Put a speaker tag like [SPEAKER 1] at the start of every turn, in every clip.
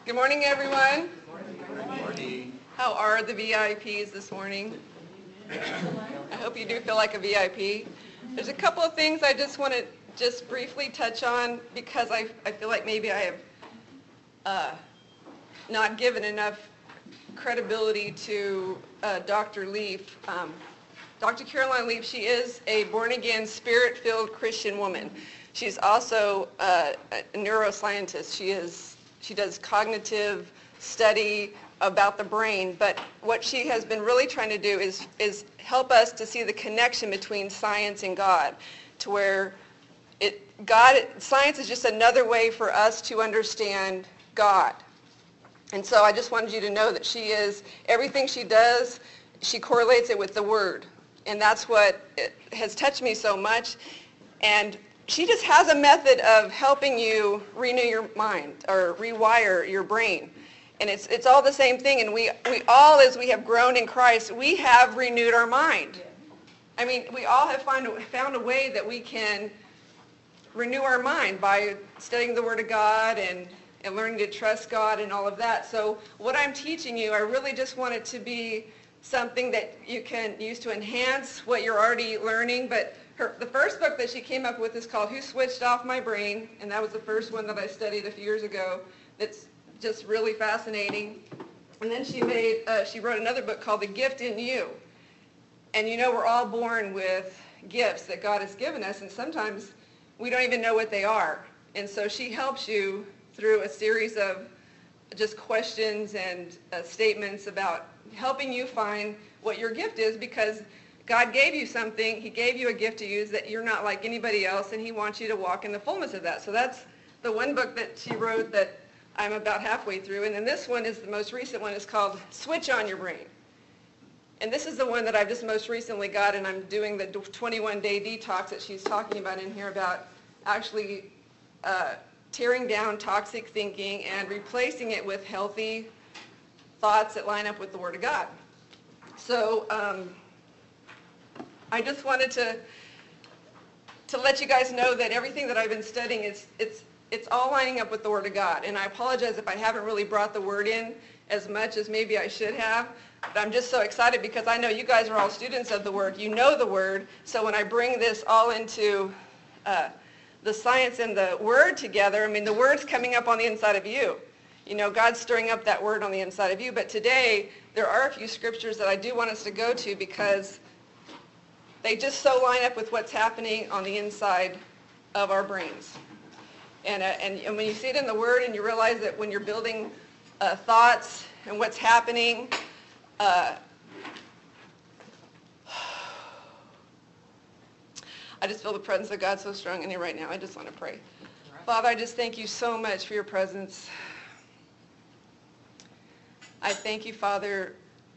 [SPEAKER 1] Good morning, everyone.
[SPEAKER 2] Good morning.
[SPEAKER 1] How are the VIPs this morning? I hope you do feel like a VIP. There's a couple of things I just want to just briefly touch on because I feel like maybe I have not given enough credibility to Dr. Leaf. Dr. Caroline Leaf, she is a born-again, spirit-filled Christian woman. She's also a neuroscientist. She does cognitive study about the brain, but what she has been really trying to do is help us to see the connection between science and God, to where science is just another way for us to understand God. And so I just wanted you to know that everything she does, she correlates it with the Word. And that's what has touched me so much. And she just has a method of helping you renew your mind or rewire your brain. And it's all the same thing. And we all, as we have grown in Christ, we have renewed our mind. I mean, we all have found a way that we can renew our mind by studying the Word of God and learning to trust God and all of that. So what I'm teaching you, I really just want it to be something that you can use to enhance what you're already learning. But the first book that she came up with is called Who Switched Off My Brain? And that was the first one that I studied a few years ago. That's just really fascinating. And then she wrote another book called The Gift in You. And you know, we're all born with gifts that God has given us, and sometimes we don't even know what they are. And so she helps you through a series of just questions and statements about helping you find what your gift is, because God gave you something. He gave you a gift to use that you're not like anybody else, and he wants you to walk in the fullness of that. So that's the one book that she wrote that I'm about halfway through. And then this one is the most recent one. It's called Switch on Your Brain. And this is the one that I've just most recently got, and I'm doing the 21-day detox that she's talking about in here about actually tearing down toxic thinking and replacing it with healthy thoughts that line up with the Word of God. So I just wanted to let you guys know that everything that I've been studying it's all lining up with the Word of God. And I apologize if I haven't really brought the Word in as much as maybe I should have. But I'm just so excited because I know you guys are all students of the Word. You know the Word. So when I bring this all into the science and the Word together, I mean, the Word's coming up on the inside of you. You know, God's stirring up that Word on the inside of you. But today, there are a few scriptures that I do want us to go to because they just so line up with what's happening on the inside of our brains. And when you see it in the Word and you realize that when you're building thoughts and what's happening, I just feel the presence of God so strong in here right now. I just want to pray. Father, I just thank you so much for your presence. I thank you, Father,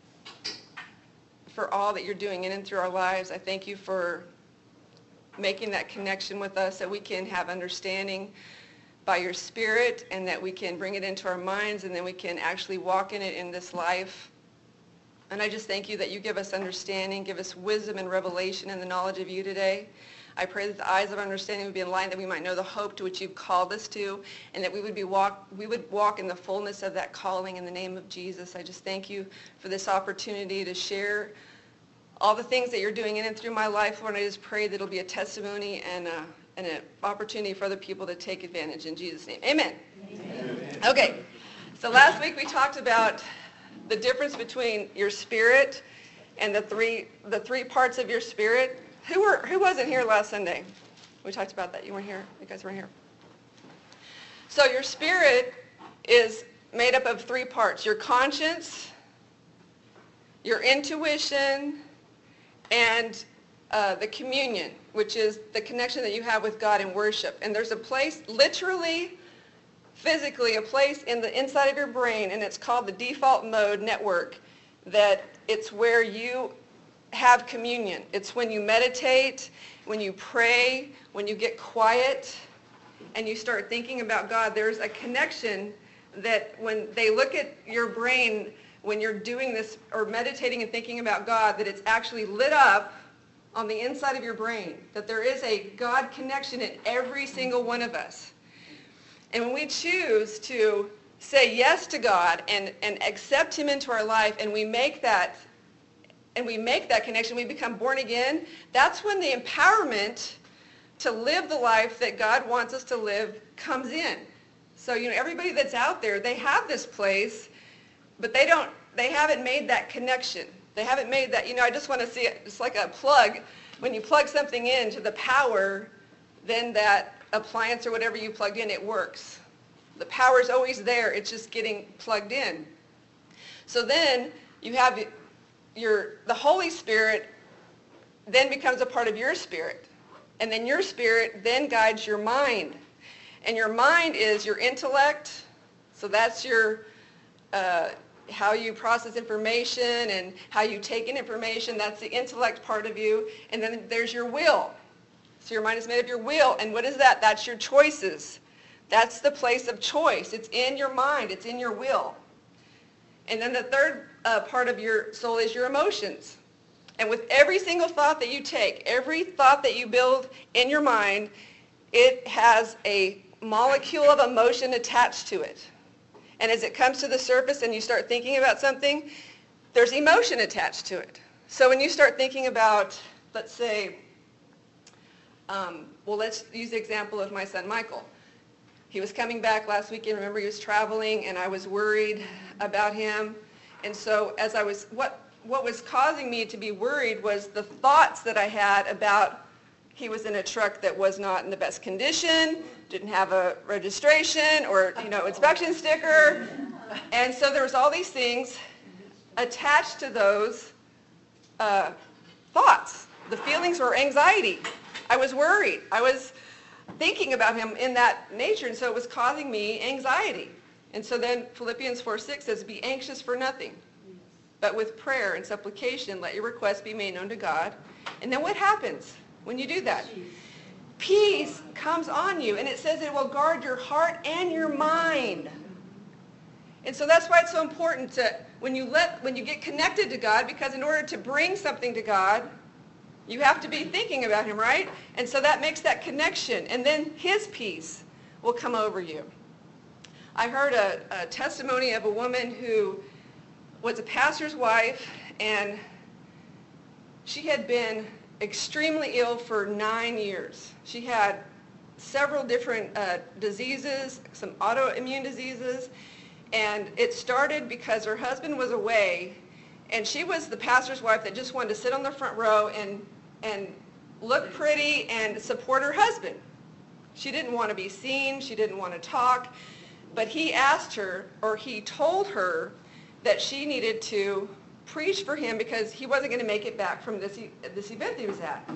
[SPEAKER 1] for all that you're doing in and through our lives. I thank you for making that connection with us that we can have understanding by your Spirit and that we can bring it into our minds and then we can actually walk in it in this life. And I just thank you that you give us understanding, give us wisdom and revelation and the knowledge of you today. I pray that the eyes of understanding would be enlightened, that we might know the hope to which you've called us to, and that we would walk in the fullness of that calling in the name of Jesus. I just thank you for this opportunity to share all the things that you're doing in and through my life, Lord. I just pray that it'll be a testimony and an opportunity for other people to take advantage in Jesus' name. Amen. Amen. Okay, so last week we talked about the difference between your spirit and the three parts of your spirit. Who wasn't here last Sunday? We talked about that. You weren't here. You guys weren't here. So your spirit is made up of three parts: your conscience, your intuition, and the communion, which is the connection that you have with God in worship. And there's a place, literally, physically, a place in the inside of your brain, and it's called the default mode network, that it's where you have communion. It's when you meditate, when you pray, when you get quiet, and you start thinking about God. There's a connection that when they look at your brain, when you're doing this or meditating and thinking about God, that it's actually lit up on the inside of your brain, that there is a God connection in every single one of us. And when we choose to say yes to God and accept him into our life, and we make that connection, we become born again, that's when the empowerment to live the life that God wants us to live comes in. So, everybody that's out there, they have this place, but they haven't made that connection. They haven't made that, I just want to see it, it's like a plug. When you plug something into the power, then that appliance or whatever you plugged in, it works. The power's always there, it's just getting plugged in. So then you have the Holy Spirit then becomes a part of your spirit. And then your spirit then guides your mind. And your mind is your intellect, so that's your how you process information and how you take in information. That's the intellect part of you. And then there's your will. So your mind is made of your will. And what is that? That's your choices. That's the place of choice. It's in your mind. It's in your will. And then the third part of your soul is your emotions. And with every single thought that you take, every thought that you build in your mind, it has a molecule of emotion attached to it. And as it comes to the surface and you start thinking about something, there's emotion attached to it. So when you start thinking about, let's say, let's use the example of my son Michael. He was coming back last weekend. Remember, he was traveling, and I was worried about him. And so as what was causing me to be worried was the thoughts that I had about he was in a truck that was not in the best condition, didn't have a registration or, inspection sticker. And so there was all these things attached to those thoughts. The feelings were anxiety. I was worried. I was thinking about him in that nature, and so it was causing me anxiety. And so then Philippians 4:6 says, be anxious for nothing, but with prayer and supplication, let your requests be made known to God. And then what happens when you do that? Peace comes on you, and it says it will guard your heart and your mind. And so that's why it's so important to, when you get connected to God, because in order to bring something to God, you have to be thinking about him, right? And so that makes that connection, and then his peace will come over you. I heard a testimony of a woman who was a pastor's wife, and she had been extremely ill for 9 years. She had several different diseases, some autoimmune diseases, and it started because her husband was away, and she was the pastor's wife that just wanted to sit on the front row and look pretty and support her husband. She didn't want to be seen. She didn't want to talk. But he asked her, or he told her, that she needed to preach for him because he wasn't going to make it back from this event he was at.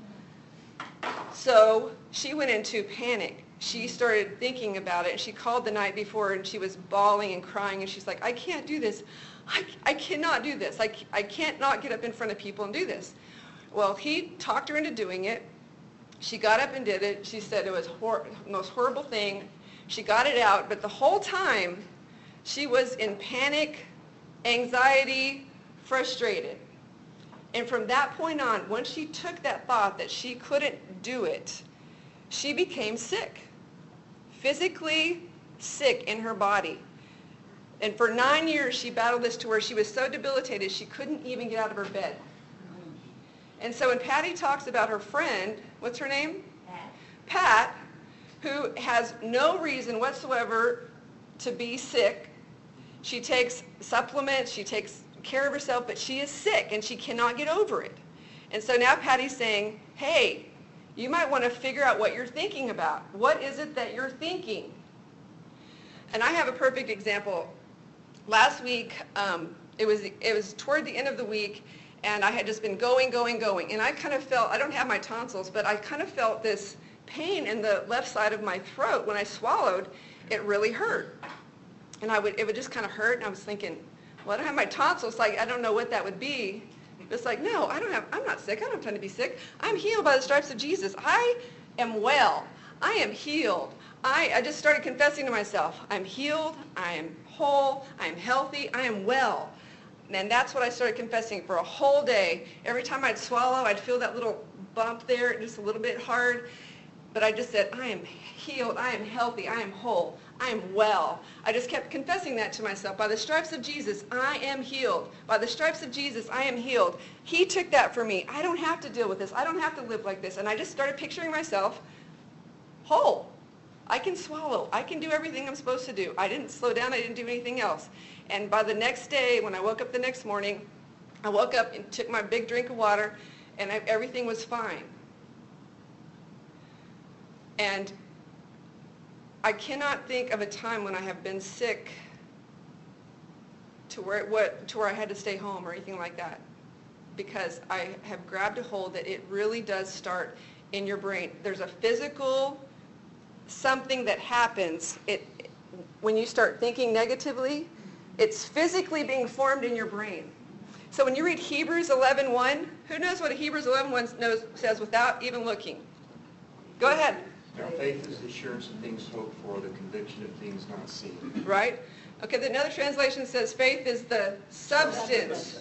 [SPEAKER 1] So she went into panic. She started thinking about it, and she called the night before, and she was bawling and crying, and she's like, I can't do this. I cannot do this. I can't not get up in front of people and do this. Well, he talked her into doing it. She got up and did it. She said it was the most horrible thing. She got it out, but the whole time she was in panic, anxiety, frustrated. And from that point on, once she took that thought that she couldn't do it, she became sick, physically sick in her body. And for 9 years, she battled this to where she was so debilitated she couldn't even get out of her bed. And so when Patty talks about her friend, what's her name? Pat, who has no reason whatsoever to be sick. She takes supplements, she takes care of herself, but she is sick and she cannot get over it. And so now Patty's saying, hey, you might want to figure out what you're thinking about. What is it that you're thinking? And I have a perfect example. Last week, it was toward the end of the week, and I had just been going. And I kind of felt, I don't have my tonsils, but I kind of felt this pain in the left side of my throat. When I swallowed, it really hurt. And it would just kind of hurt, and I was thinking, well, I don't have my tonsils, like I don't know what that would be. It's like, no, I'm not sick. I don't have time to be sick. I'm healed by the stripes of Jesus. I am well. I am healed. I just started confessing to myself, I'm healed, I am whole, I am healthy, I am well. And that's what I started confessing for a whole day. Every time I'd swallow, I'd feel that little bump there, just a little bit hard. But I just said, I am healed, I am healthy, I am whole. I am well. I just kept confessing that to myself. By the stripes of Jesus, I am healed. By the stripes of Jesus, I am healed. He took that for me. I don't have to deal with this. I don't have to live like this. And I just started picturing myself whole. I can swallow. I can do everything I'm supposed to do. I didn't slow down. I didn't do anything else. And by the next day, when I woke up the next morning, I woke up and took my big drink of water, and everything was fine. And I cannot think of a time when I have been sick to where I had to stay home or anything like that, because I have grabbed a hold that it really does start in your brain. There's a physical something that happens when you start thinking negatively. It's physically being formed in your brain. So when you read Hebrews 11:1, who knows what Hebrews 11:1 says without even looking? Go ahead.
[SPEAKER 2] Now faith is the assurance of things hoped for, the conviction of things not seen.
[SPEAKER 1] Right? Okay, another translation says faith is the substance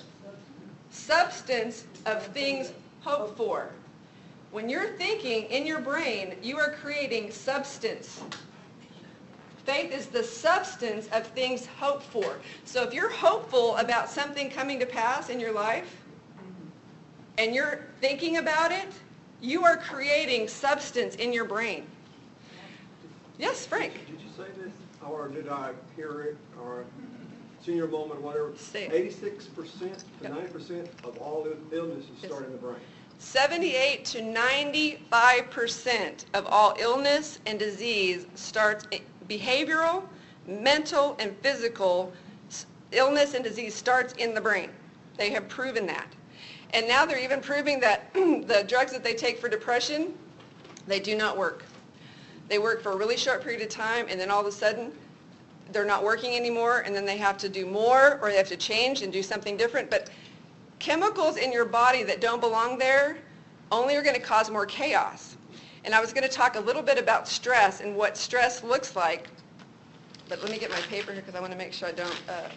[SPEAKER 1] of things hoped for. When you're thinking in your brain, you are creating substance. Faith is the substance of things hoped for. So if you're hopeful about something coming to pass in your life, and you're thinking about it, you are creating substance in your brain. Yes, Frank?
[SPEAKER 3] Did you say this, or did I hear it, or senior moment, whatever?
[SPEAKER 1] Say it.
[SPEAKER 3] 86% to 90% of all illnesses start in the brain.
[SPEAKER 1] 78 to 95% of all illness and disease starts behavioral, mental, and physical illness and disease starts in the brain. They have proven that. And now they're even proving that the drugs that they take for depression, they do not work. They work for a really short period of time, and then all of a sudden, they're not working anymore, and then they have to do more, or they have to change and do something different. But chemicals in your body that don't belong there only are going to cause more chaos. And I was going to talk a little bit about stress and what stress looks like. But let me get my paper here because I want to make sure I don't...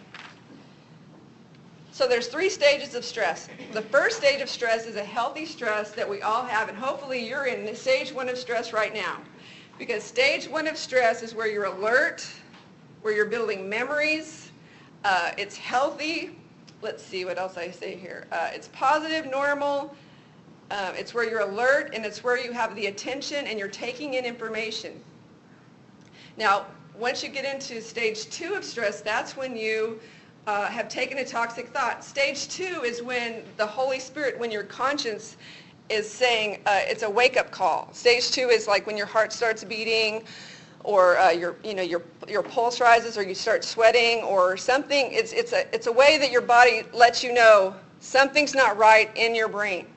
[SPEAKER 1] So there's 3 stages of stress. The first stage of stress is a healthy stress that we all have, and hopefully you're in stage 1 of stress right now. Because stage 1 of stress is where you're alert, where you're building memories. It's healthy. Let's see what else I say here. It's positive, normal. It's where you're alert, and it's where you have the attention and you're taking in information. Now, once you get into stage 2 of stress, that's when you have taken a toxic thought. Stage 2 is when the Holy Spirit, when your conscience is saying it's a wake-up call. Stage 2 is like when your heart starts beating, or your pulse rises, or you start sweating, or something. It's a way that your body lets you know something's not right in your brain.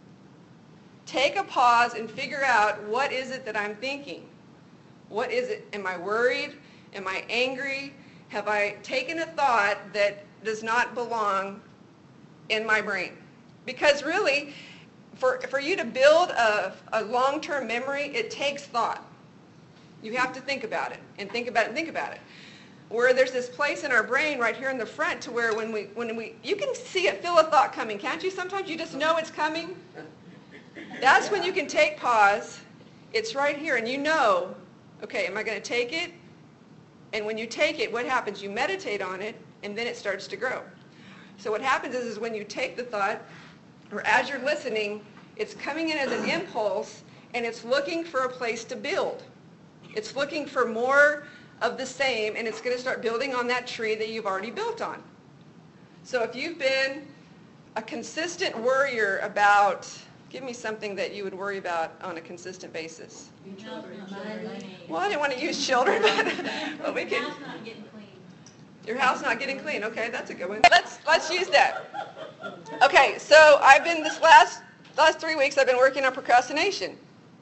[SPEAKER 1] Take a pause and figure out, what is it that I'm thinking? What is it? Am I worried? Am I angry? Have I taken a thought that does not belong in my brain? Because really, for you to build a long-term memory, it takes thought. You have to think about it, and think about it, and think about it. Where there's this place in our brain right here in the front to where when we you can see it, feel a thought coming, can't you? Sometimes you just know it's coming. That's when you can take pause. It's right here, and you know, okay, am I going to take it? And when you take it, what happens? You meditate on it, and then it starts to grow. So what happens is when you take the thought, or as you're listening, it's coming in as an impulse, and it's looking for a place to build. It's looking for more of the same, and it's going to start building on that tree that you've already built on. So if you've been a consistent worrier about, give me something that you would worry about on a consistent basis. Well, I didn't want to use children, but we can.
[SPEAKER 4] Your house not getting clean.
[SPEAKER 1] Your house not getting clean. Okay, that's a good one. Let's use that. Okay, so I've been this last 3 weeks I've been working on procrastination.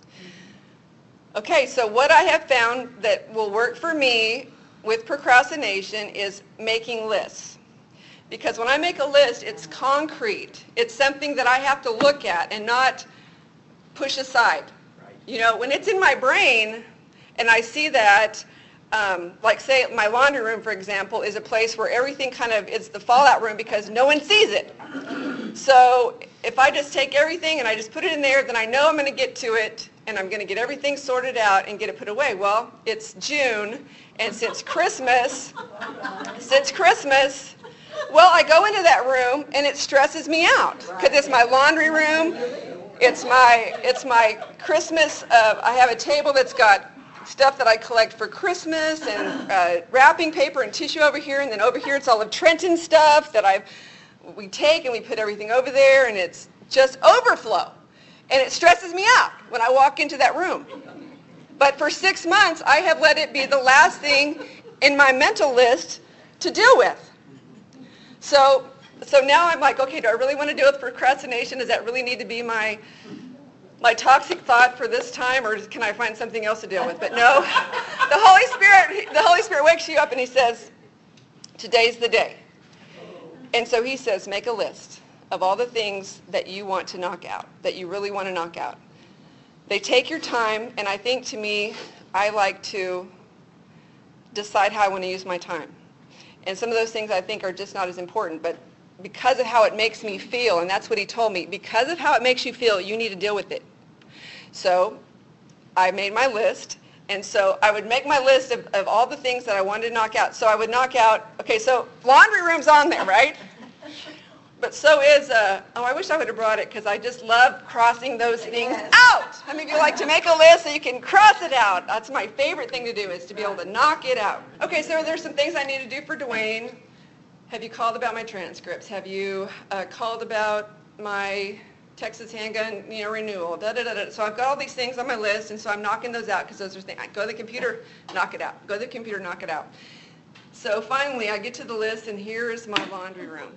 [SPEAKER 1] Okay, so what I have found that will work for me with procrastination is making lists. Because when I make a list, it's concrete. It's something that I have to look at and not push aside. You know, when it's in my brain and I see that, like say my laundry room, for example, is a place where everything kind of is the fallout room because no one sees it. So if I just take everything and I just put it in there, then I know I'm going to get to it, and I'm going to get everything sorted out and get it put away. Well, it's June, and since Christmas, well, I go into that room and it stresses me out because it's my laundry room. It's my Christmas. I have a table that's got stuff that I collect for Christmas and wrapping paper and tissue over here, and then over here it's all of Trenton stuff that we take and we put everything over there, and it's just overflow. And it stresses me out when I walk into that room. But for 6 months, I have let it be the last thing in my mental list to deal with. So now I'm like, okay, do I really want to deal with procrastination? Does that really need to be my toxic thought for this time, or can I find something else to deal with? But no, the Holy Spirit wakes you up and he says, today's the day. And so he says, make a list of all the things that you want to knock out, that you really want to knock out. They take your time, and I think to me, I like to decide how I want to use my time. And some of those things I think are just not as important, but because of how it makes me feel, and that's what he told me, because of how it makes you feel, you need to deal with it. So I made my list, and so I would make my list of all the things that I wanted to knock out. So I would knock out, okay, so laundry room's on there, right? But so is, I wish I would have brought it because I just love crossing those things out. How many of you like to make a list so you can cross it out? That's my favorite thing to do, is to be able to knock it out. Okay, so there's some things I need to do for Dwayne. Have you called about my transcripts? Have you called about my Texas handgun, renewal? So I've got all these things on my list, and so I'm knocking those out because those are things. I go to the computer, knock it out. Go to the computer, knock it out. So finally, I get to the list, and here is my laundry room.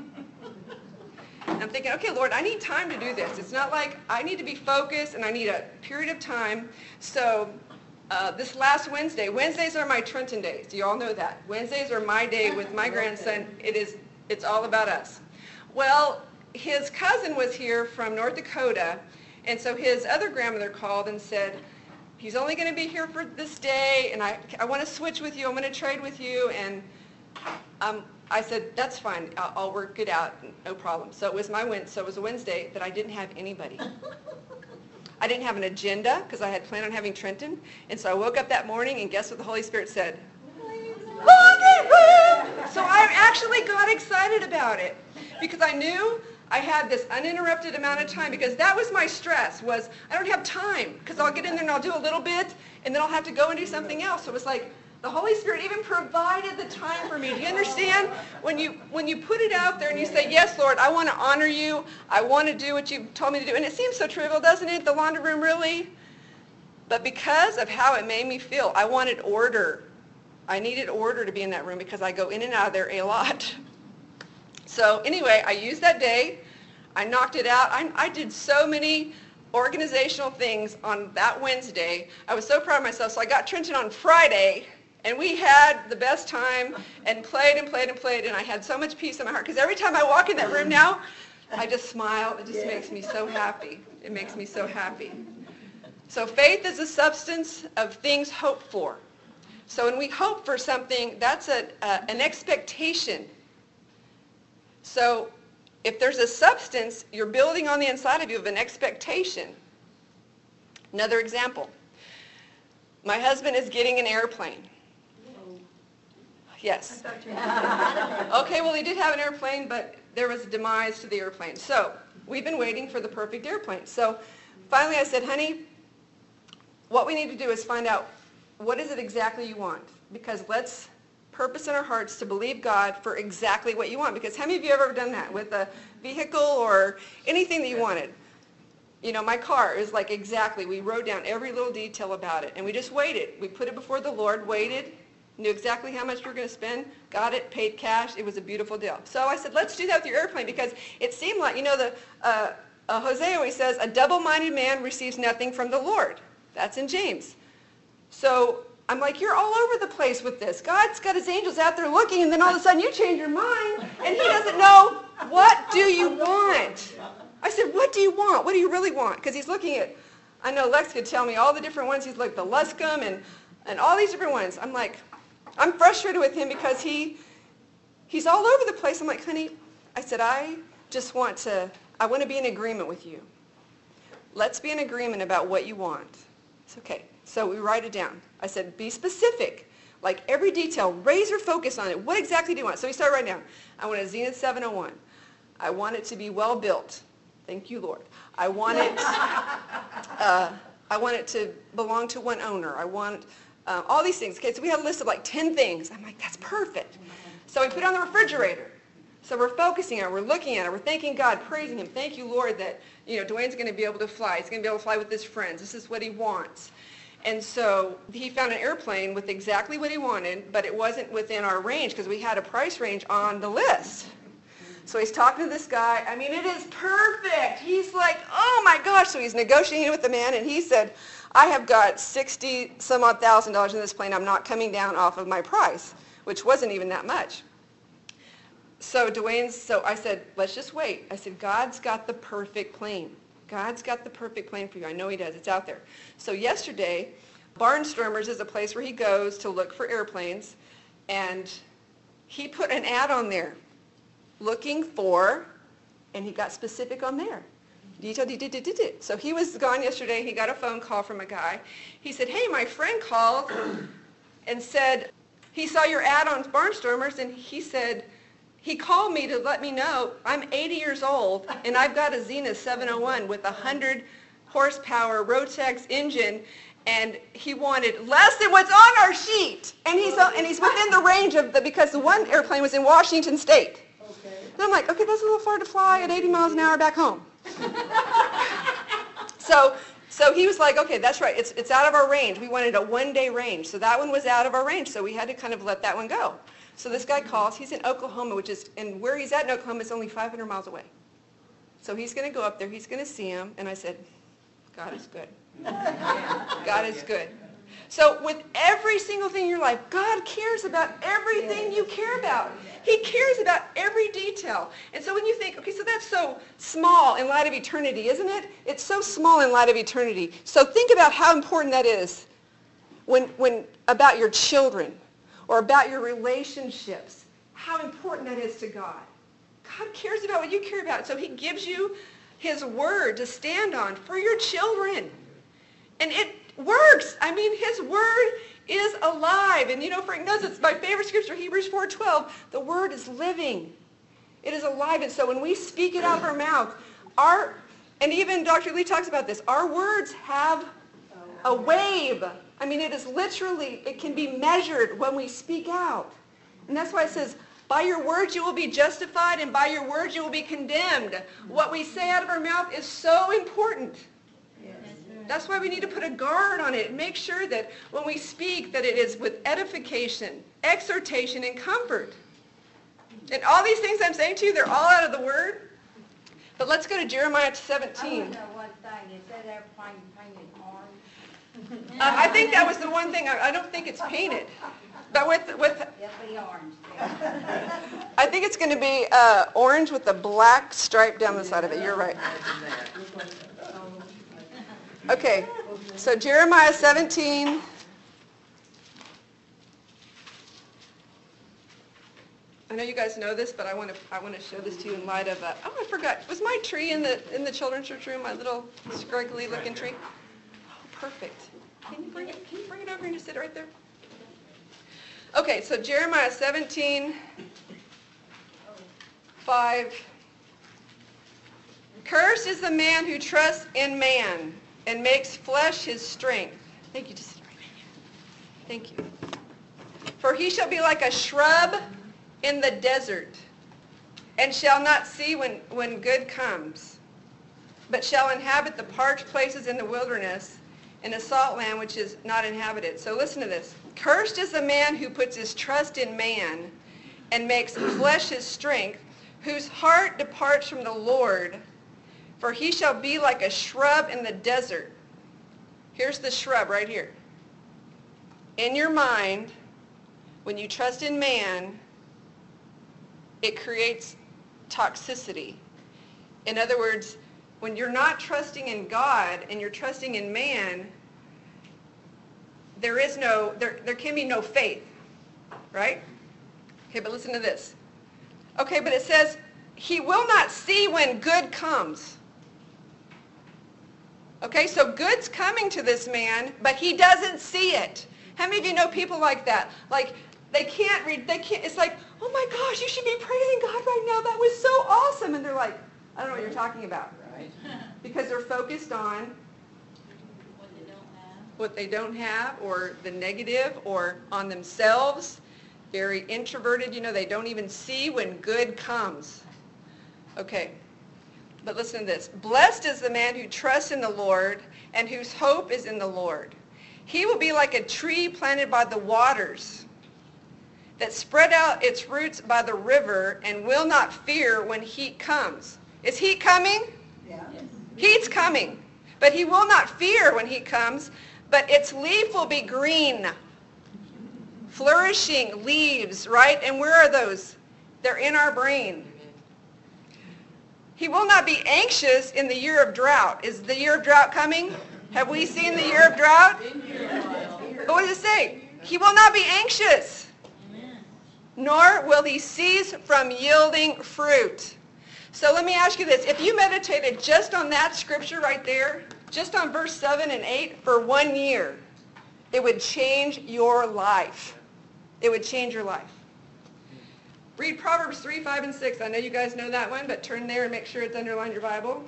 [SPEAKER 1] I'm thinking, okay, Lord, I need time to do this. It's not like I need to be focused and I need a period of time. So this last Wednesdays are my Trenton days. You all know that. Wednesdays are my day with my grandson. It's all about us. Well, his cousin was here from North Dakota, and so his other grandmother called and said, he's only going to be here for this day, and I want to switch with you. I'm going to trade with you. And I said, that's fine. I'll work it out. No problem. So it was a Wednesday that I didn't have anybody. I didn't have an agenda because I had planned on having Trenton. And so I woke up that morning, and guess what the Holy Spirit said? Laundry room! So I actually got excited about it because I knew I had this uninterrupted amount of time, because that was my stress, was I don't have time because I'll get in there and I'll do a little bit and then I'll have to go and do something else. So it was like, the Holy Spirit even provided the time for me. Do you understand? When you put it out there and you say, yes, Lord, I want to honor you. I want to do what you've told me to do. And it seems so trivial, doesn't it, the laundry room, really? But because of how it made me feel, I wanted order. I needed order to be in that room because I go in and out of there a lot. So anyway, I used that day. I knocked it out. I did so many organizational things on that Wednesday. I was so proud of myself. So I got Trenton on Friday, and we had the best time and played and played and played, and I had so much peace in my heart. Because every time I walk in that room now, I just smile. It just makes me so happy. It makes me so happy. So faith is a substance of things hoped for. So when we hope for something, that's an expectation. So if there's a substance, you're building on the inside of you of an expectation. Another example. My husband is getting an airplane. Yes. Okay, well, he did have an airplane, but there was a demise to the airplane. So we've been waiting for the perfect airplane. So finally I said, honey, what we need to do is find out what is it exactly you want, because let's purpose in our hearts to believe God for exactly what you want. Because how many of you have ever done that with a vehicle or anything that you wanted? My car is like exactly, we wrote down every little detail about it, and we just waited. We put it before the Lord, waited, knew exactly how much we were going to spend, got it, paid cash. It was a beautiful deal. So I said, let's do that with your airplane, because it seemed like, Hosea always says, a double-minded man receives nothing from the Lord. That's in James. So I'm like, you're all over the place with this. God's got his angels out there looking, and then all of a sudden you change your mind, and he doesn't know, what do you want? I said, what do you want? What do you really want? Because he's looking at, I know Lex could tell me all the different ones. He's like the Luscombe and all these different ones. I'm like, I'm frustrated with him because he's all over the place. I'm like, honey, I said, I want to be in agreement with you. let's be in agreement about what you want. It's okay. So we write it down. I said, be specific. Like every detail, raise your focus on it. What exactly do you want? So we started writing down. I want a Zenith 701. I want it to be well built. Thank you, Lord. I want it to belong to one owner. I want all these things. Okay, so we had a list of like 10 things. I'm like, that's perfect. So we put it on the refrigerator. So we're focusing on it. We're looking at it. We're thanking God, praising him. Thank you, Lord, that Dwayne's going to be able to fly. He's going to be able to fly with his friends. This is what he wants. And so he found an airplane with exactly what he wanted, but it wasn't within our range because we had a price range on the list. So he's talking to this guy. I mean, it is perfect. He's like, oh my gosh. So he's negotiating with the man, and he said, I have got $60-some-odd thousand in this plane. I'm not coming down off of my price, which wasn't even that much. So I said, let's just wait. I said, God's got the perfect plane. God's got the perfect plane for you. I know he does. It's out there. So yesterday, Barnstormers is a place where he goes to look for airplanes, and he put an ad on there looking for, and he got specific on there. So he was gone yesterday. He got a phone call from a guy. He said, hey, my friend called and said he saw your ad on Barnstormers, and he said, he called me to let me know I'm 80 years old, and I've got a Zenith 701 with a 100 horsepower Rotex engine, and he wanted less than what's on our sheet. And he's within the range of because the one airplane was in Washington State. Okay. And I'm like, okay, that's a little far to fly at 80 miles an hour back home. So he was like, okay, that's right. It's out of our range. We wanted a one-day range. So that one was out of our range. So we had to kind of let that one go. So this guy calls. He's in Oklahoma, and where he's at in Oklahoma is only 500 miles away. So he's going to go up there. He's going to see him. And I said, God is good. God is good. So with every single thing in your life, God cares about everything you care about. He cares about every detail. And so when you think, okay, so that's so small in light of eternity, isn't it? It's so small in light of eternity. So think about how important that is when about your children or about your relationships, how important that is to God. God cares about what you care about. So he gives you his word to stand on for your children. And it works. I mean, his word is alive. And Frank knows it's my favorite scripture, Hebrews 4:12. The word is living. It is alive. And so when we speak it out of our mouth, and even Dr. Lee talks about this, our words have a wave. I mean, it can be measured when we speak out. And that's why it says, by your words you will be justified, and by your words you will be condemned. What we say out of our mouth is so important. That's why we need to put a guard on it and make sure that when we speak that it is with edification, exhortation, and comfort. And all these things I'm saying to you, they're all out of the Word. But let's go to Jeremiah 17.
[SPEAKER 4] I want to know one thing. Is that airplane painted orange?
[SPEAKER 1] I think that was the one thing. I don't think it's painted. But with
[SPEAKER 4] It'll be orange.
[SPEAKER 1] I think it's going to be orange with a black stripe down the side of it. You're right. Okay, so Jeremiah 17. I know you guys know this, but I want to show this to you in light of. I forgot. Was my tree in the children's church room? My little scraggly looking tree. Oh, perfect. Can you bring it over and just sit right there? Okay, so Jeremiah 17, 5. Cursed is the man who trusts in man and makes flesh his strength. Thank you. Just sit right here. Thank you. For he shall be like a shrub in the desert, and shall not see when good comes, but shall inhabit the parched places in the wilderness, in a salt land which is not inhabited. So listen to this. Cursed is the man who puts his trust in man and makes flesh his strength, whose heart departs from the Lord. For he shall be like a shrub in the desert. Here's the shrub right here. In your mind, when you trust in man, it creates toxicity. In other words, when you're not trusting in God and you're trusting in man, there can be no faith, right? Okay, but listen to this. Okay, but it says, he will not see when good comes. Okay, so good's coming to this man, but he doesn't see it. How many of you know people like that? Like, they can't read, it's like, oh my gosh, you should be praising God right now. That was so awesome. And they're like, I don't know what you're talking about.
[SPEAKER 5] Right.
[SPEAKER 1] Because they're focused on what they don't have, or the negative, or on themselves. Very introverted, they don't even see when good comes. Okay, but listen to this. Blessed is the man who trusts in the Lord and whose hope is in the Lord. He will be like a tree planted by the waters that spread out its roots by the river and will not fear when heat comes. Is heat coming?
[SPEAKER 4] Yeah.
[SPEAKER 1] Heat's coming. But he will not fear when heat comes, but its leaf will be green. Flourishing leaves, right? And where are those? They're in our brain. He will not be anxious in the year of drought. Is the year of drought coming? Have we seen the year of drought? But what does it say? He will not be anxious, nor will he cease from yielding fruit. So let me ask you this. If you meditated just on that scripture right there, just on verse 7 and 8 for 1 year, it would change your life. It would change your life. Read Proverbs 3, 5, and 6. I know you guys know that one, but turn there and make sure it's underlined in your Bible.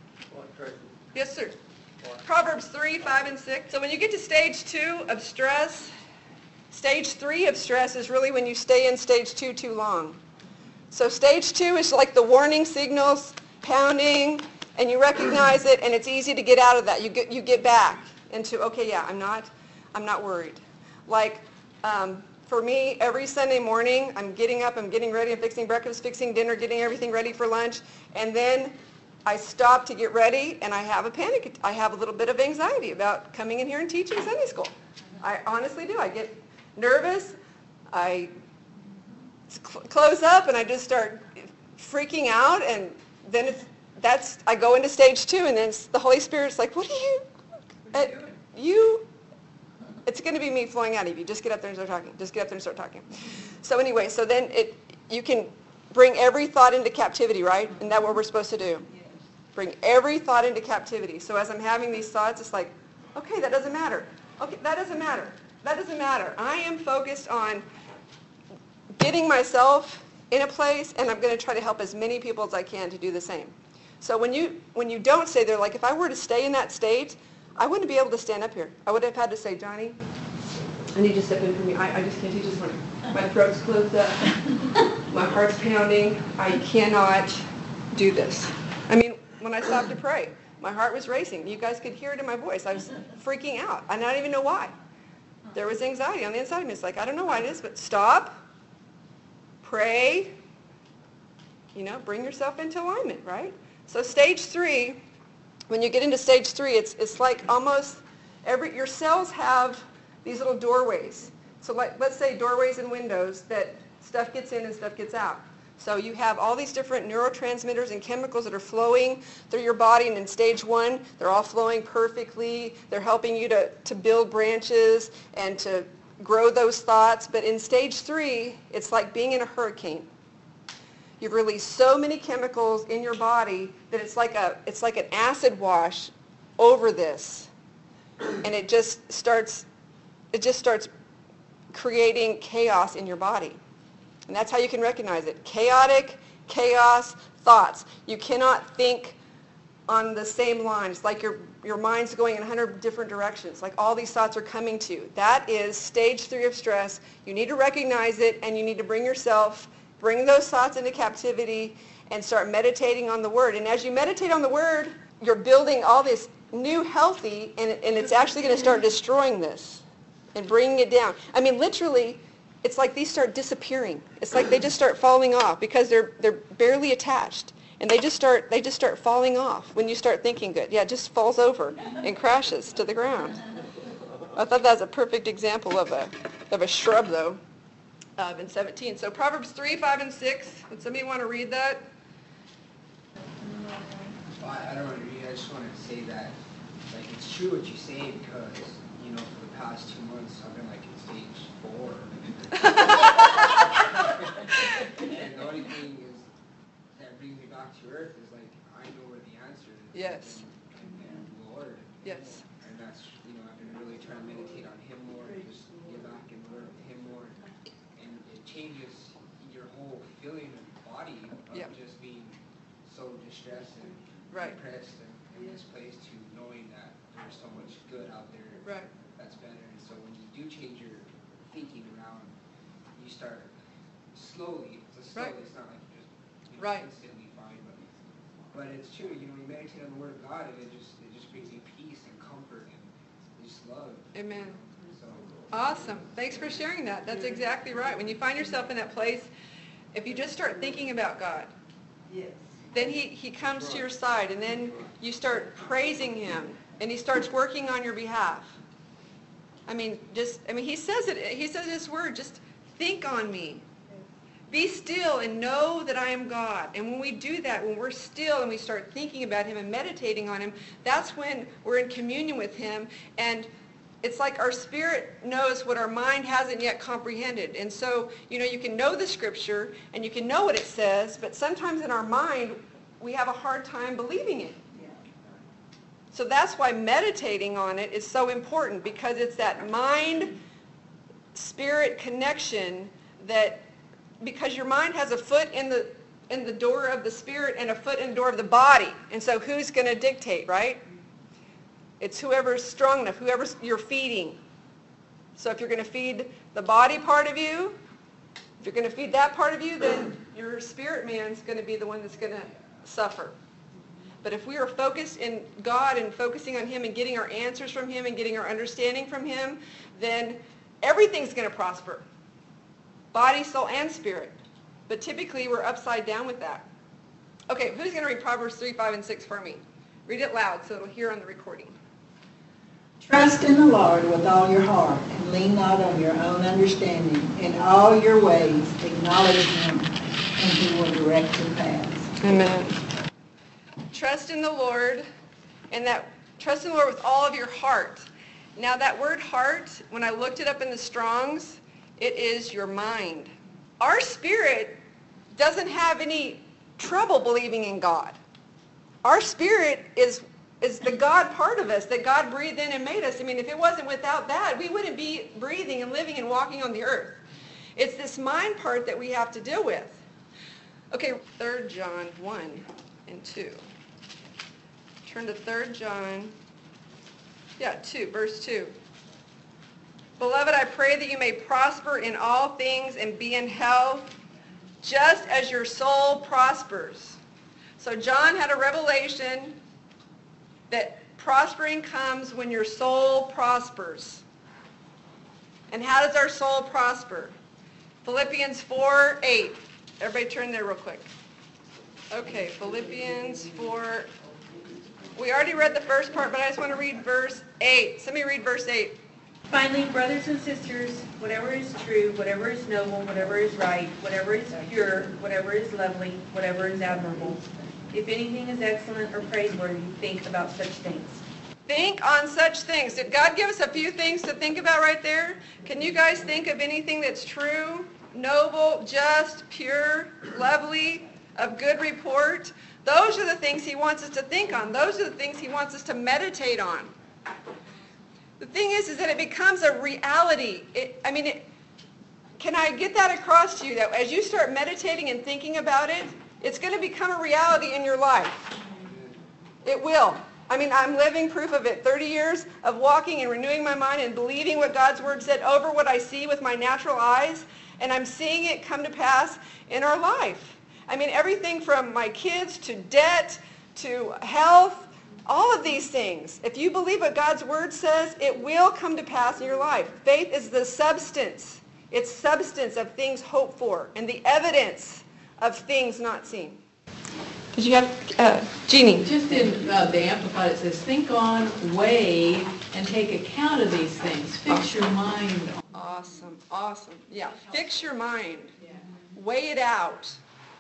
[SPEAKER 1] Yes, sir. Proverbs 3, 5, and 6. So when you get to stage 2 of stress, stage 3 of stress is really when you stay in stage 2 too long. So stage 2 is like the warning signals pounding, and you recognize it, and it's easy to get out of that. You get back into, okay, yeah, I'm not worried. Like, for me, every Sunday morning, I'm getting up, I'm getting ready, I'm fixing breakfast, fixing dinner, getting everything ready for lunch, and then I stop to get ready, and I have a panic. I have a little bit of anxiety about coming in here and teaching Sunday school. I honestly do. I get nervous. I close up, and I just start freaking out, and then I go into stage 2, and then the Holy Spirit's like, what are you? It's going to be me flowing out of you. Just get up there and start talking. Just get up there and start talking. So anyway, so then you can bring every thought into captivity, right? Isn't that what we're supposed to do? Yes. Bring every thought into captivity. So as I'm having these thoughts, it's like, okay, that doesn't matter. Okay, that doesn't matter. That doesn't matter. I am focused on getting myself in a place, and I'm going to try to help as many people as I can to do the same. So when you don't stay there, like if I were to stay in that state, I wouldn't be able to stand up here. I would have had to say, Johnny, I need you to step in for me. I just can't teach this morning. My throat's closed up. My heart's pounding. I cannot do this. I mean, when I stopped to pray, my heart was racing. You guys could hear it in my voice. I was freaking out. I don't even know why. There was anxiety on the inside of me. It's like, I don't know why it is, but stop, pray, bring yourself into alignment, right? So stage 3, when you get into stage 3, it's like almost your cells have these little doorways. So let's say doorways and windows that stuff gets in and stuff gets out. So you have all these different neurotransmitters and chemicals that are flowing through your body, and in stage 1, they're all flowing perfectly. They're helping you to build branches and to grow those thoughts. But in stage 3, it's like being in a hurricane. You've released so many chemicals in your body that it's like an acid wash over this, and it just starts creating chaos in your body. And that's how you can recognize it. Chaos thoughts. You cannot think on the same lines, like your mind's going in 100 different directions, like all these thoughts are coming to you. That is stage 3 of stress. You need to recognize it, and you need to bring those thoughts into captivity and start meditating on the Word. And as you meditate on the Word, you're building all this new healthy, and it's actually going to start destroying this and bringing it down. I mean, literally, it's like these start disappearing. It's like they just start falling off because they're barely attached. And they just start falling off when you start thinking good. Yeah, it just falls over and crashes to the ground. I thought that was a perfect example of a shrub, though. In 17. So Proverbs 3, 5, and 6. Would somebody want to read that?
[SPEAKER 5] Well, I don't want to read. I just want to say that, like, it's true what you say because, for the past 2 months I've been like in stage 4. And the only thing is that brings me back to earth is like I know where the answer is.
[SPEAKER 1] Yes.
[SPEAKER 5] And Lord,
[SPEAKER 1] Yes.
[SPEAKER 5] And that's, I've been really trying to meditate on Him more, just get back and learn Him more. And it changes your whole feeling of your body of
[SPEAKER 1] Yep.
[SPEAKER 5] just being so distressed and
[SPEAKER 1] Right.
[SPEAKER 5] depressed and misplaced to knowing that there's so much good out there
[SPEAKER 1] Right.
[SPEAKER 5] that's better. And so when you do change your thinking around, you start slowly.
[SPEAKER 1] Right.
[SPEAKER 5] It's not like you just
[SPEAKER 1] Right.
[SPEAKER 5] instantly fine, but it's true. You meditate on the Word of God, and it just brings you peace and comfort and just love.
[SPEAKER 1] Amen.
[SPEAKER 5] So
[SPEAKER 1] Awesome. Thanks for sharing that. That's exactly right. When you find yourself in that place, if you just start thinking about God, then he comes to your side, and then you start praising Him, and He starts working on your behalf. He says it. He says in His Word, just think on me. Be still and know that I am God. And when we do that, when we're still and we start thinking about Him and meditating on Him, that's when we're in communion with Him. And it's like our spirit knows what our mind hasn't yet comprehended. And so, you can know the Scripture and you can know what it says, but sometimes in our mind, we have a hard time believing it. So that's why meditating on it is so important, because it's that mind-spirit connection because your mind has a foot in the door of the spirit and a foot in the door of the body. And so who's going to dictate, right? It's whoever's strong enough, whoever you're feeding. So if you're going to feed the body part of you, if you're going to feed that part of you, then your spirit man's going to be the one that's going to suffer. But if we are focused in God and focusing on Him and getting our answers from Him and getting our understanding from Him, then everything's going to prosper. Body, soul, and spirit. But typically we're upside down with that. Okay, who's going to read Proverbs 3, 5, and 6 for me? Read it loud so it'll hear on the recording.
[SPEAKER 6] Trust in the Lord with all your heart, and lean not on your own understanding. In all your ways acknowledge Him, and He will direct your paths.
[SPEAKER 1] Amen. Trust in the Lord, trust in the Lord with all of your heart. Now that word heart, when I looked it up in the Strong's, it is your mind. Our spirit doesn't have any trouble believing in God. Our spirit is the God part of us that God breathed in and made us. If it wasn't without that, we wouldn't be breathing and living and walking on the earth. It's this mind part that we have to deal with. Okay, 3 John 1 and 2. Turn to 3 John, 2, verse 2. Beloved, I pray that you may prosper in all things and be in health, just as your soul prospers. So John had a revelation that prospering comes when your soul prospers. And how does our soul prosper? Philippians 4:8. Everybody turn there real quick. Okay, Philippians 4. We already read the first part, but I just want to read verse 8. Somebody read verse 8.
[SPEAKER 7] Finally, brothers and sisters, whatever is true, whatever is noble, whatever is right, whatever is pure, whatever is lovely, whatever is admirable, if anything is excellent or praiseworthy, think about such things.
[SPEAKER 1] Think on such things. Did God give us a few things to think about right there? Can you guys think of anything that's true, noble, just, pure, lovely, of good report? Those are the things He wants us to think on. Those are the things He wants us to meditate on. The thing is that it becomes a reality. Can I get that across to you, that as you start meditating and thinking about it, it's going to become a reality in your life. It will. I'm living proof of it. 30 years of walking and renewing my mind and believing what God's Word said over what I see with my natural eyes, and I'm seeing it come to pass in our life. Everything from my kids to debt to health, all of these things. If you believe what God's Word says, it will come to pass in your life. Faith is the substance. It's substance of things hoped for and the evidence of things not seen. Did you have, Jeannie?
[SPEAKER 8] Just in the Amplified, it says, think on, weigh, and take account of these things. Fix your mind on.
[SPEAKER 1] Awesome. Yeah, fix your mind. Yeah. Weigh it out.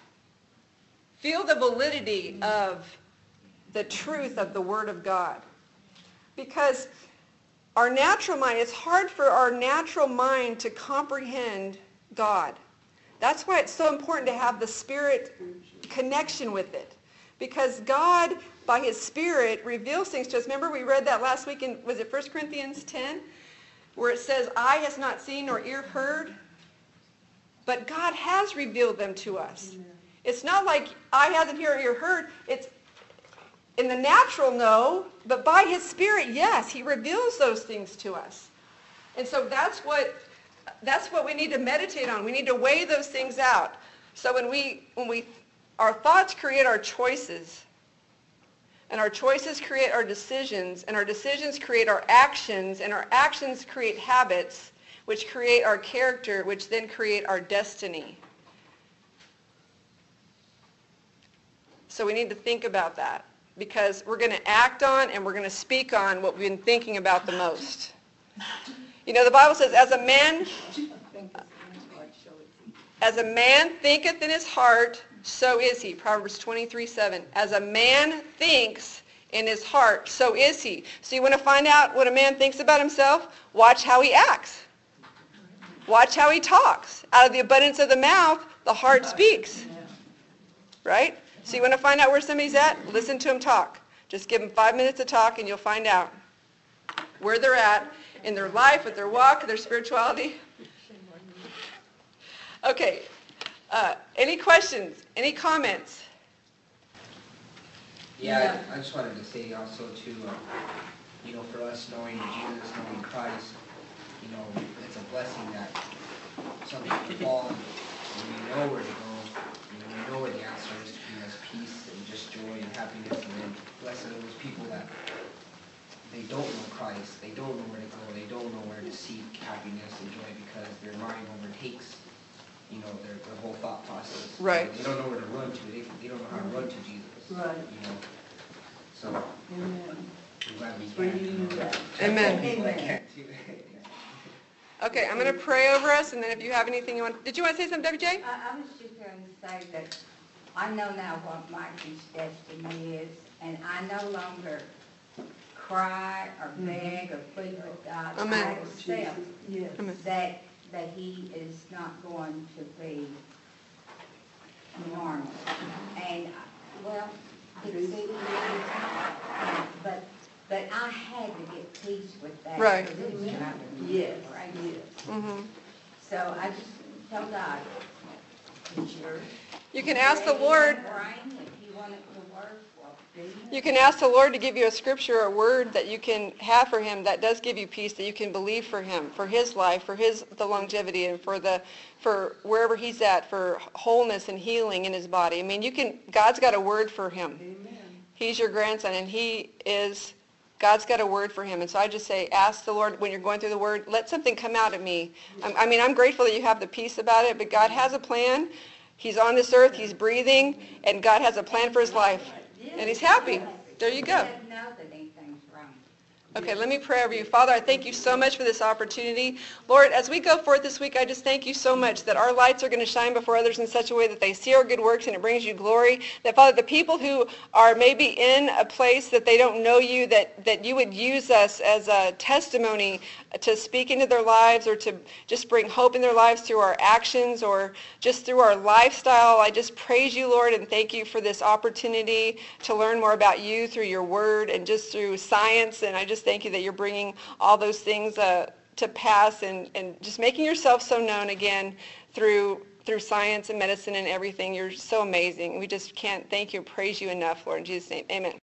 [SPEAKER 1] Feel the validity of the truth of the Word of God. Because our natural mind, it's hard for our natural mind to comprehend God. That's why it's so important to have the Spirit connection with it. Because God, by his Spirit, reveals things to us. Remember we read that last week in, was it 1 Corinthians 10? Where it says, eye has not seen nor ear heard, but God has revealed them to us. Amen. It's not like eye hasn't heard or ear heard. It's in the natural, no, but by his Spirit, yes, he reveals those things to us. And so that's what we need to meditate on. We need to weigh those things out. So when our thoughts create our choices, and our choices create our decisions, and our decisions create our actions, and our actions create habits, which create our character, which then create our destiny. So we need to think about that, because we're going to act on and we're going to speak on what we've been thinking about the most. You know, the Bible says, as a man thinketh in his heart, so is he. Proverbs 23:7. As a man thinks in his heart, so is he. So you want to find out what a man thinks about himself? Watch how he acts. Watch how he talks. Out of the abundance of the mouth, the heart speaks. Right? So you want to find out where somebody's at? Listen to him talk. Just give them 5 minutes to talk and you'll find out where they're at in their life, with their walk, their spirituality. Okay. Any questions? Any comments?
[SPEAKER 5] Yeah, I just wanted to say also too, you know, for us knowing Jesus, knowing Christ, you know, it's a blessing that some people fall and we know where to go, you know, we know where the answer is to bring us peace and just joy and happiness, and then blessing those people that they don't know Christ, they don't know where to go, they don't know where to seek happiness and joy because their mind overtakes, you know, their whole thought process.
[SPEAKER 1] Right.
[SPEAKER 5] They don't know where to run to. They don't know how to run to Jesus.
[SPEAKER 6] Right.
[SPEAKER 5] You know. So
[SPEAKER 6] Amen.
[SPEAKER 5] I'm glad we can.
[SPEAKER 1] Amen.
[SPEAKER 5] People that can't do it.
[SPEAKER 1] Okay, I'm going to pray over us, and then if you have anything you want... Did you want to say something, WJ?
[SPEAKER 4] I was just going to say that I know now what Mikey's destiny is, and I no longer cry or beg or plead with God.
[SPEAKER 1] Amen.
[SPEAKER 4] I accept
[SPEAKER 6] Yes.
[SPEAKER 1] Amen.
[SPEAKER 4] that he is not going to be normal. And, well, but I had to get peace with that.
[SPEAKER 1] Right.
[SPEAKER 4] Because it was driving me
[SPEAKER 6] Yes.
[SPEAKER 4] crazy.
[SPEAKER 1] Mm-hmm.
[SPEAKER 4] So I just tell God, it's yours.
[SPEAKER 1] You can ask the Lord...
[SPEAKER 4] Brain, if you want it to work, well, do it.
[SPEAKER 1] You can ask the Lord to give you a scripture or a word that you can have for him that does give you peace, that you can believe for him, for his life, for the longevity, and for wherever he's at, for wholeness and healing in his body. I mean, God's got a word for him.
[SPEAKER 6] Amen.
[SPEAKER 1] He's your grandson, and God's got a word for him. And so I just say, ask the Lord when you're going through the word, let something come out of me. I'm grateful that you have the peace about it, but God has a plan. He's on this earth, he's breathing, and God has a plan for his life. And he's happy. There you go.
[SPEAKER 4] He doesn't know that anything's wrong.
[SPEAKER 1] Okay, let me pray over you. Father, I thank you so much for this opportunity. Lord, as we go forth this week, I just thank you so much that our lights are going to shine before others in such a way that they see our good works and it brings you glory. That, Father, the people who are maybe in a place that they don't know you, that you would use us as a testimony to speak into their lives or to just bring hope in their lives through our actions or just through our lifestyle. I just praise you, Lord, and thank you for this opportunity to learn more about you through your word and just through science. And I just thank you that you're bringing all those things to pass and just making yourself so known again through science and medicine and everything. You're so amazing. We just can't thank you and praise you enough, Lord. In Jesus' name, amen.